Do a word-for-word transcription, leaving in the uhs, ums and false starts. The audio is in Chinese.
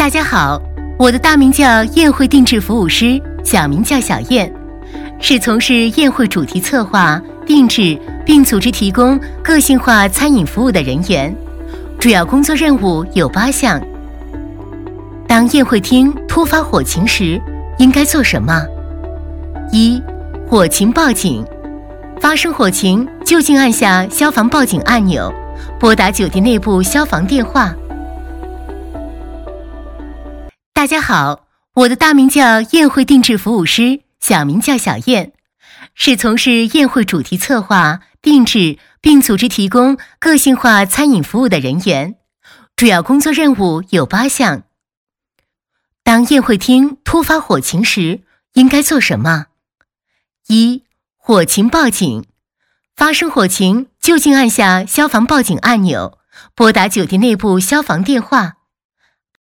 大家好，我的大名叫宴会定制服务师，小名叫小燕，是从事宴会主题策划、定制并组织提供个性化餐饮服务的人员。主要工作任务有八项。当宴会厅突发火情时，应该做什么？一、火情报警。发生火情，就近按下消防报警按钮，拨打酒店内部消防电话。大家好，我的大名叫宴会定制服务师，小名叫小燕，是从事宴会主题策划、定制并组织提供个性化餐饮服务的人员。主要工作任务有八项。当宴会厅突发火情时，应该做什么？一、火情报警。发生火情，就近按下消防报警按钮，拨打酒店内部消防电话。